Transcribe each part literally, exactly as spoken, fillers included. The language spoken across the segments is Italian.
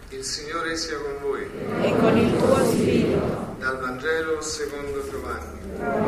Il Signore sia con voi. E con il tuo spirito. Dal Vangelo secondo Giovanni.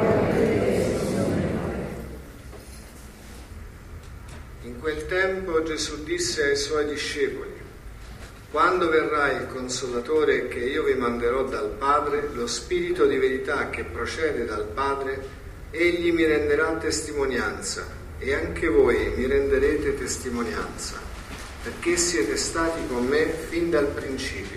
In quel tempo Gesù disse ai suoi discepoli: quando verrà il Consolatore che io vi manderò dal Padre, lo Spirito di verità che procede dal Padre, egli mi renderà testimonianza, e anche voi mi renderete testimonianza, perché siete stati con me fin dal principio.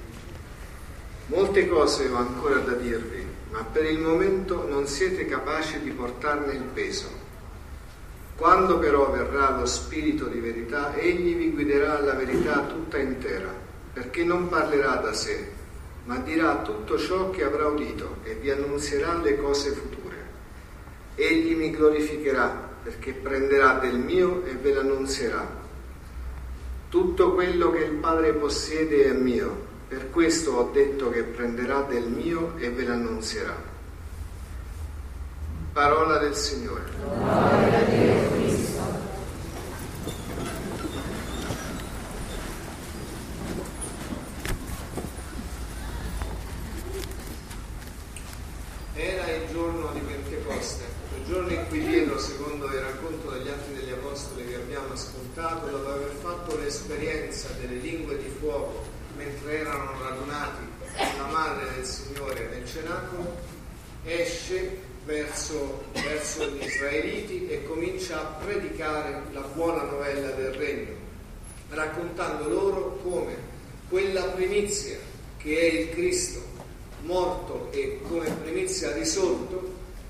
Molte cose ho ancora da dirvi, ma per il momento non siete capaci di portarne il peso. Quando però verrà lo Spirito di verità, egli vi guiderà alla verità tutta intera, perché non parlerà da sé, ma dirà tutto ciò che avrà udito e vi annunzierà le cose future. Egli mi glorificherà, perché prenderà del mio e ve l'annunzierà. Tutto quello che il Padre possiede è mio, per questo ho detto che prenderà del mio e ve l'annunzierà. Parola del Signore. Gloria a Dio Cristo. Era il giorno di Pentecoste, il giorno in cui Pietro, secondo il racconto degli Atti degli Apostoli che abbiamo ascoltato, dopo aver fatto l'esperienza delle lingue di fuoco mentre erano radunati la madre del Signore nel cenacolo, esce verso, verso gli israeliti e comincia a predicare la buona novella del regno, raccontando loro come quella primizia che è il Cristo morto e come primizia risorto,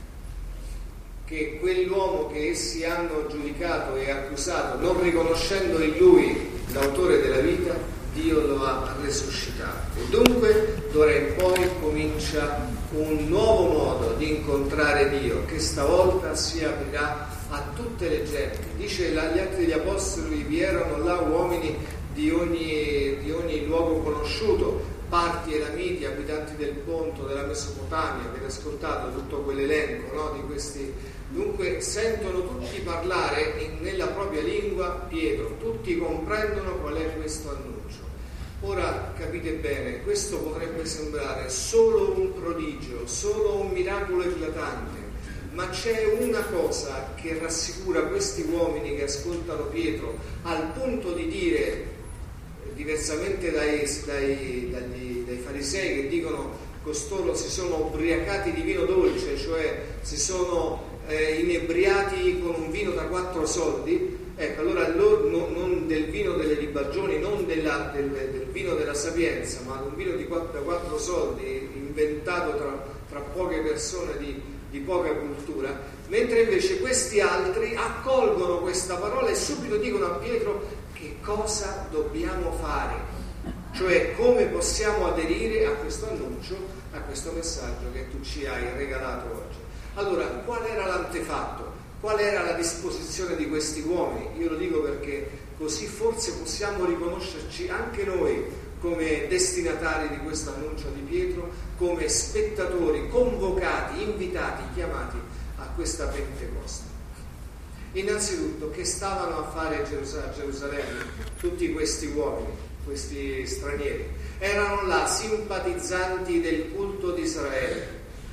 che quell'uomo che essi hanno giudicato e accusato, non riconoscendo in lui l'autore della vita, Dio lo ha risuscitato. E dunque d'ora in poi comincia un nuovo modo di incontrare Dio, che stavolta si aprirà a tutte le genti. Dice agli Atti degli Apostoli: vi erano là uomini di ogni, di ogni luogo conosciuto, Parti, Elamiti, abitanti del Ponto, della Mesopotamia. Avete ascoltato tutto quell'elenco, no? Di questi. Dunque sentono tutti parlare in, nella propria lingua Pietro, tutti comprendono qual è questo annuncio. Ora capite bene, questo potrebbe sembrare solo un prodigio, solo un miracolo eclatante, ma c'è una cosa che rassicura questi uomini che ascoltano Pietro, al punto di dire, diversamente dai, dai, dagli, dai farisei che dicono costoro si sono ubriacati di vino dolce, cioè si sono eh, inebriati con un vino da quattro soldi. Ecco, allora loro, no, non del vino delle libagioni, non della, del, del vino della sapienza, ma un vino di quattro, da quattro soldi, inventato tra, tra poche persone di, di poca cultura, mentre invece questi altri accolgono questa parola e subito dicono a Pietro: che cosa dobbiamo fare? Cioè, come possiamo aderire a questo annuncio, a questo messaggio che tu ci hai regalato oggi? Allora, qual era l'antefatto? Qual era la disposizione di questi uomini? Io lo dico perché così forse possiamo riconoscerci anche noi come destinatari di questo annuncio di Pietro, come spettatori convocati, invitati, chiamati a questa Pentecoste. Innanzitutto, che stavano a fare a Gerusalemme tutti questi uomini, questi stranieri? Erano là simpatizzanti del culto di Israele,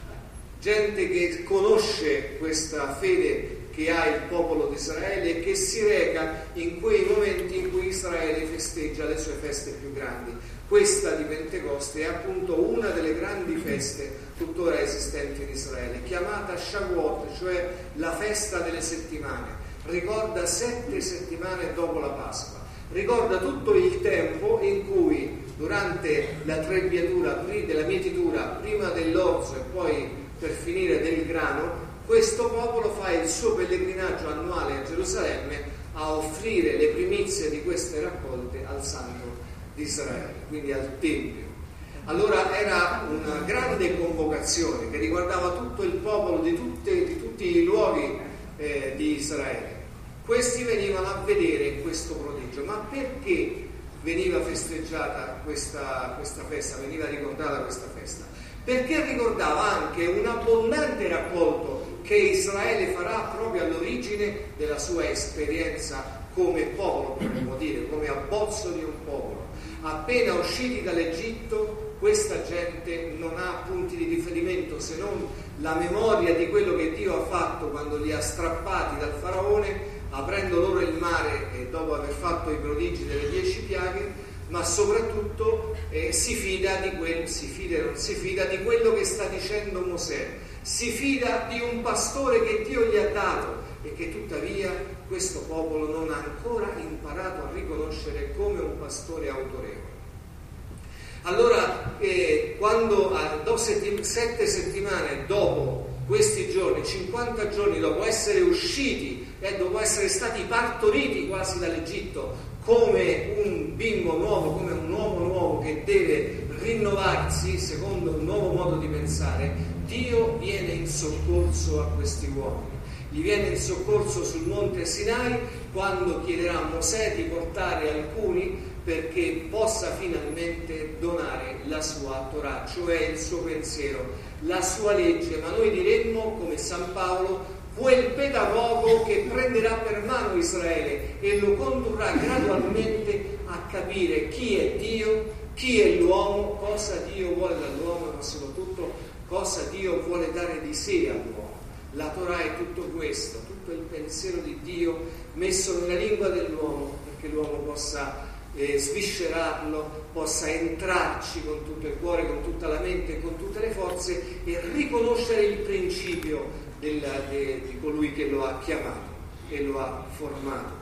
gente che conosce questa fede che ha il popolo di Israele e che si reca in quei momenti in cui Israele festeggia le sue feste più grandi. Questa di Pentecoste è appunto una delle grandi feste tuttora esistenti in Israele, chiamata Shavuot, cioè la festa delle settimane. Ricorda sette settimane dopo la Pasqua, ricorda tutto il tempo in cui durante la trebbiatura della mietitura, prima dell'orzo e poi per finire del grano, questo popolo fa il suo pellegrinaggio annuale a Gerusalemme a offrire le primizie di queste raccolte al Santo di Israele, quindi al Tempio. Allora era una grande convocazione che riguardava tutto il popolo di, tutte, di tutti i luoghi eh, di Israele. Questi venivano a vedere questo prodigio. Ma perché veniva festeggiata questa, questa festa, veniva ricordata questa festa? Perché ricordava anche un abbondante raccolto che Israele farà proprio all'origine della sua esperienza come popolo, potremmo dire, come abbozzo di un popolo. appena usciti dall'Egitto, questa gente non ha punti di riferimento se non la memoria di quello che Dio ha fatto quando li ha strappati dal faraone, aprendo loro il mare e dopo aver fatto i prodigi delle dieci piaghe, ma soprattutto eh, si fida di quel, si fida e non si fida di quello che sta dicendo Mosè, si fida di un pastore che Dio gli ha dato e che tuttavia questo popolo non ha ancora imparato a riconoscere come un pastore autorevole. Allora, eh, quando a do setti, sette settimane dopo questi giorni, cinquanta giorni dopo essere usciti e eh, dopo essere stati partoriti quasi dall'Egitto come un bimbo nuovo, come un uomo nuovo che deve rinnovarsi secondo un nuovo modo di pensare, Dio viene in soccorso a questi uomini. Gli viene in soccorso sul monte Sinai quando chiederà a Mosè di portare alcuni perché possa finalmente donare la sua Torah, cioè il suo pensiero, la sua legge, ma noi diremmo come San Paolo, quel pedagogo che prenderà per mano Israele e lo condurrà gradualmente a capire chi è Dio, chi è l'uomo, cosa Dio vuole dall'uomo, ma soprattutto cosa Dio vuole dare di sé all'uomo. La Torah è tutto questo, tutto il pensiero di Dio messo nella lingua dell'uomo perché l'uomo possa eh, sviscerarlo, possa entrarci con tutto il cuore, con tutta la mente e con tutte le forze e riconoscere il principio del, de, di colui che lo ha chiamato e lo ha formato.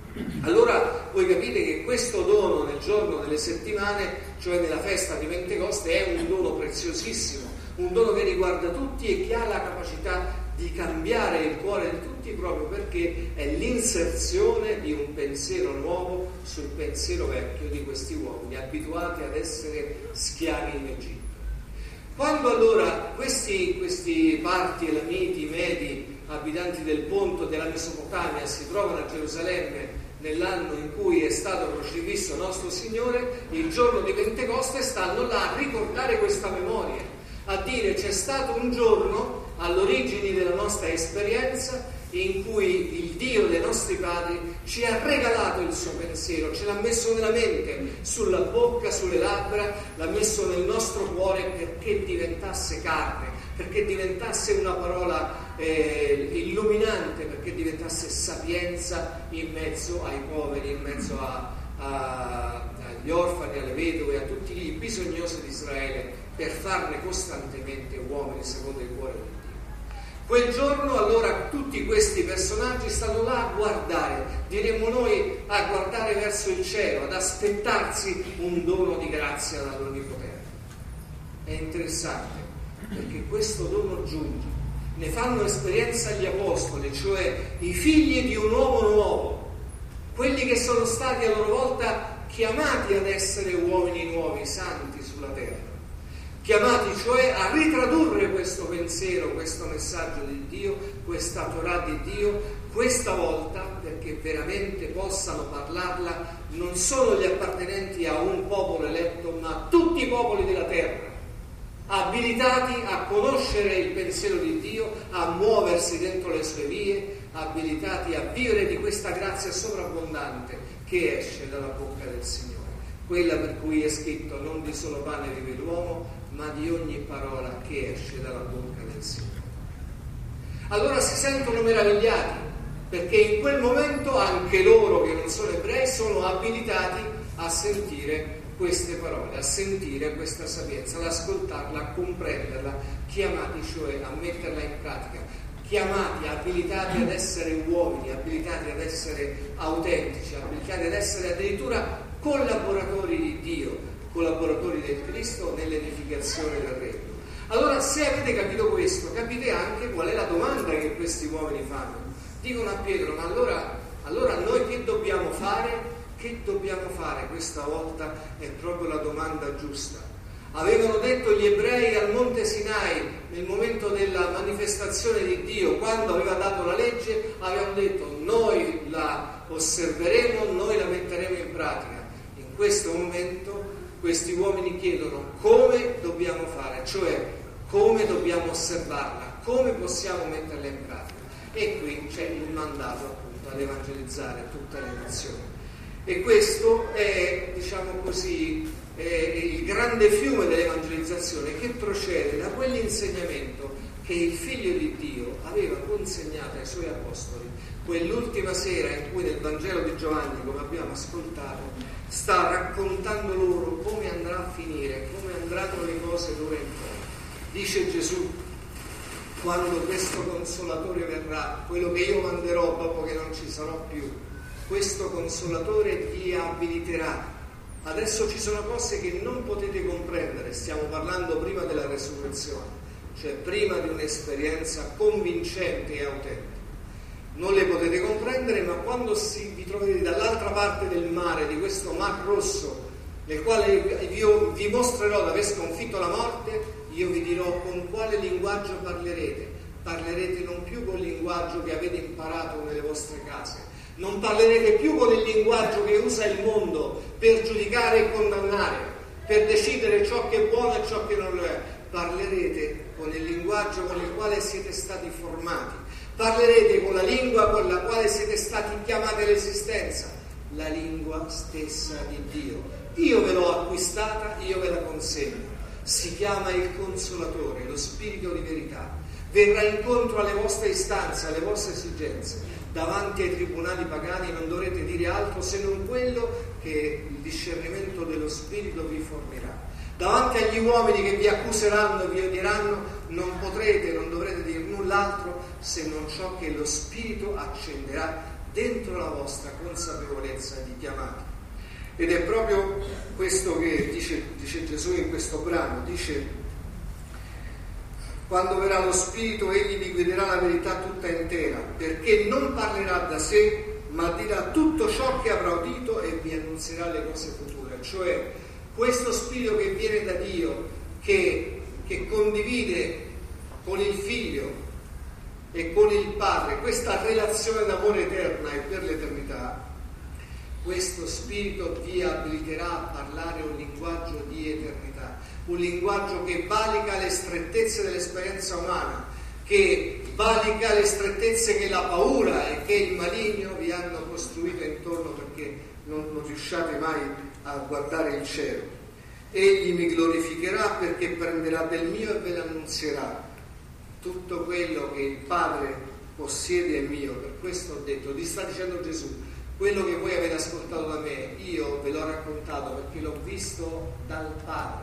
Allora voi capite che questo dono nel giorno delle settimane, cioè nella festa di Pentecoste, è un dono preziosissimo, un dono che riguarda tutti e che ha la capacità di cambiare il cuore di tutti proprio perché è l'inserzione di un pensiero nuovo sul pensiero vecchio di questi uomini abituati ad essere schiavi in Egitto. Quando allora questi, questi parti, elamiti, medi, abitanti del Ponto della Mesopotamia si trovano a Gerusalemme nell'anno in cui è stato crocifisso nostro Signore, il giorno di Pentecoste stanno là a ricordare questa memoria, a dire c'è stato un giorno all'origine della nostra esperienza in cui il Dio dei nostri padri ci ha regalato il suo pensiero, ce l'ha messo nella mente, sulla bocca, sulle labbra, l'ha messo nel nostro cuore perché diventasse carne, perché diventasse una parola eh, illuminante, perché diventasse sapienza in mezzo ai poveri, in mezzo a, a, agli orfani, alle vedove, a tutti i bisognosi di Israele, per farne costantemente uomini secondo il cuore di Dio. Quel giorno allora tutti questi personaggi stanno là a guardare, diremmo noi a guardare verso il cielo, ad aspettarsi un dono di grazia dall'Onnipotente. È interessante perché questo dono giunge, ne fanno esperienza gli apostoli, cioè i figli di un uomo nuovo, quelli che sono stati a loro volta chiamati ad essere uomini nuovi, santi sulla terra. Chiamati cioè a ritradurre questo pensiero, questo messaggio di Dio, questa Torah di Dio, questa volta perché veramente possano parlarla non solo gli appartenenti a un popolo eletto, ma a tutti i popoli della terra, abilitati a conoscere il pensiero di Dio, a muoversi dentro le sue vie, abilitati a vivere di questa grazia sovrabbondante che esce dalla bocca del Signore, quella per cui è scritto non di solo pane vive l'uomo, ma di ogni parola che esce dalla bocca del Signore. Allora si sentono meravigliati, perché in quel momento anche loro che non sono ebrei sono abilitati a sentire queste parole, a sentire questa sapienza, ad ascoltarla, a comprenderla, chiamati cioè a metterla in pratica, chiamati, abilitati ad essere uomini, abilitati ad essere autentici, abilitati ad essere addirittura collaboratori di Dio, collaboratori del Cristo nell'edificazione del regno. Allora, se avete capito questo, capite anche qual è la domanda che questi uomini fanno. Dicono a Pietro, ma allora, allora noi che dobbiamo fare? Che dobbiamo fare? Questa volta è proprio la domanda giusta. Avevano detto gli ebrei al monte Sinai, nel momento della manifestazione di Dio, quando aveva dato la legge, avevano detto noi la osserveremo, noi la metteremo in pratica. In questo momento questi uomini chiedono come dobbiamo fare, cioè come dobbiamo osservarla, come possiamo metterla in pratica. E qui c'è il mandato appunto ad evangelizzare tutte le nazioni. E questo è, diciamo così, è il grande fiume dell'evangelizzazione che procede da quell'insegnamento che il Figlio di Dio aveva consegnato ai Suoi Apostoli quell'ultima sera in cui nel Vangelo di Giovanni, come abbiamo ascoltato, sta raccontando loro come andrà a finire, come andranno le cose d'ora in poi. Dice Gesù: quando questo Consolatore verrà, quello che io manderò dopo che non ci sarò più, questo Consolatore vi abiliterà. Adesso ci sono cose che non potete comprendere, stiamo parlando prima della resurrezione, cioè prima di un'esperienza convincente e autentica. Non le potete comprendere, ma quando si, vi troverete dall'altra parte del mare, di questo Mar Rosso, nel quale io vi mostrerò di aver sconfitto la morte, io vi dirò con quale linguaggio parlerete. Parlerete non più col linguaggio che avete imparato nelle vostre case, non parlerete più con il linguaggio che usa il mondo per giudicare e condannare, per decidere ciò che è buono e ciò che non lo è. Parlerete con il linguaggio con il quale siete stati formati. Parlerete con la lingua con la quale siete stati chiamati all'esistenza, la lingua stessa di Dio. Io ve l'ho acquistata, io ve la consegno. Si chiama il Consolatore, lo Spirito di verità. Verrà incontro alle vostre istanze, alle vostre esigenze. Davanti ai tribunali pagani non dovrete dire altro se non quello che il discernimento dello Spirito vi fornirà. Davanti agli uomini che vi accuseranno e vi odieranno non potrete, non dovrete dire null'altro se non ciò che lo Spirito accenderà dentro la vostra consapevolezza di chiamati. Ed è proprio questo che dice, dice Gesù in questo brano, dice: quando verrà lo Spirito egli vi guiderà la verità tutta intera, perché non parlerà da sé, ma dirà tutto ciò che avrà udito e vi annunzierà le cose future. Cioè questo Spirito che viene da Dio, che, che condivide con il Figlio e con il Padre questa relazione d'amore eterna e per l'eternità, questo Spirito vi abiliterà a parlare un linguaggio di eternità, un linguaggio che valica le strettezze dell'esperienza umana, che valica le strettezze che la paura e che il maligno vi hanno costruito intorno perché non, non riusciate mai a guardare il cielo. Egli mi glorificherà perché prenderà del mio e ve l'annunzierà. Tutto quello che il Padre possiede è mio, per questo ho detto, vi sta dicendo Gesù, quello che voi avete ascoltato da me, io ve l'ho raccontato perché l'ho visto dal Padre.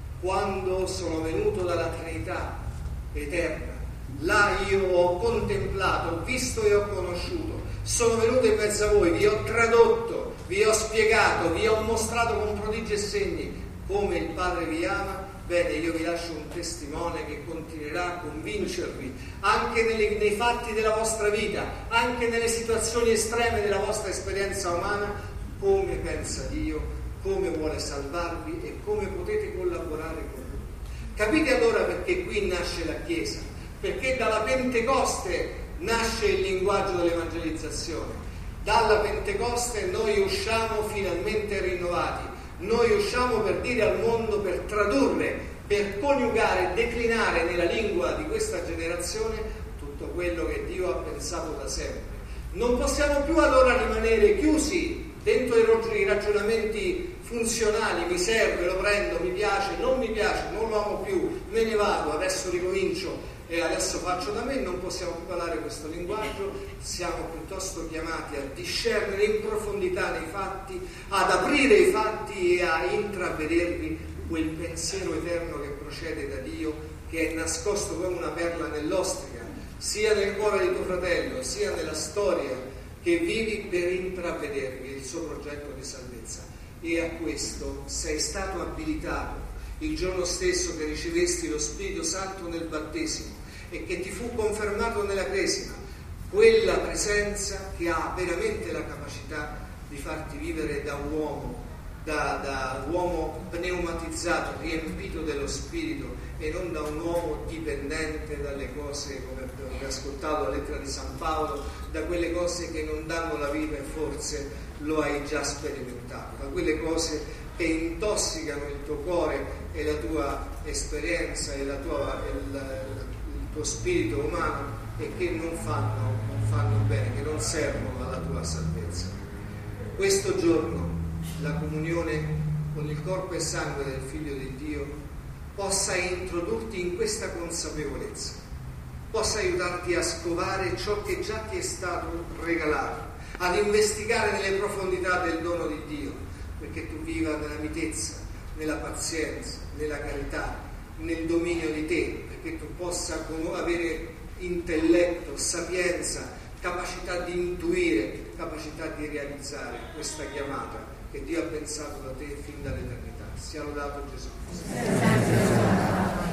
Quando sono venuto dalla Trinità eterna, là io ho contemplato, ho visto e ho conosciuto. Sono venuto in mezzo a voi, vi ho tradotto, vi ho spiegato, vi ho mostrato con prodigi e segni come il Padre vi ama. Bene, io vi lascio un testimone che continuerà a convincervi anche nei, nei fatti della vostra vita, anche nelle situazioni estreme della vostra esperienza umana, come pensa Dio, come vuole salvarvi e come potete collaborare con Lui. Capite allora perché qui nasce la Chiesa? Perché dalla Pentecoste nasce il linguaggio dell'evangelizzazione. Dalla Pentecoste noi usciamo finalmente rinnovati. Noi usciamo per dire al mondo, per tradurre, per coniugare, declinare nella lingua di questa generazione tutto quello che Dio ha pensato da sempre. Non possiamo più allora rimanere chiusi dentro i ragionamenti funzionali, mi serve, lo prendo, mi piace, non mi piace, non lo amo più, me ne vado, adesso ricomincio e adesso faccio da me. Non possiamo più parlare questo linguaggio, siamo piuttosto chiamati a discernere in profondità nei fatti, ad aprire i fatti e a intravedervi quel pensiero eterno che procede da Dio, che è nascosto come una perla nell'ostrica, sia nel cuore di tuo fratello, sia nella storia che vivi, per intravedervi il suo progetto di salvezza. E a questo sei stato abilitato il giorno stesso che ricevesti lo Spirito Santo nel battesimo e che ti fu confermato nella cresima, quella presenza che ha veramente la capacità di farti vivere da uomo, da, da uomo pneumatizzato, riempito dello Spirito, e non da un uomo dipendente dalle cose, come abbiamo ascoltato la lettera di San Paolo, da quelle cose che non danno la vita, e forse lo hai già sperimentato, da quelle cose che intossicano il tuo cuore e la tua esperienza e la tua, il, il tuo spirito umano, e che non fanno, non fanno bene, che non servono alla tua salvezza. questo giorno la comunione con il corpo e sangue del Figlio di Dio possa introdurti in questa consapevolezza, possa aiutarti a scovare ciò che già ti è stato regalato, ad investigare nelle profondità del dono di Dio, perché tu viva nella mitezza, nella pazienza, nella carità, nel dominio di te, perché tu possa avere intelletto, sapienza, capacità di intuire, capacità di realizzare questa chiamata che Dio ha pensato da te fin dall'eternità. Sia lodato Gesù.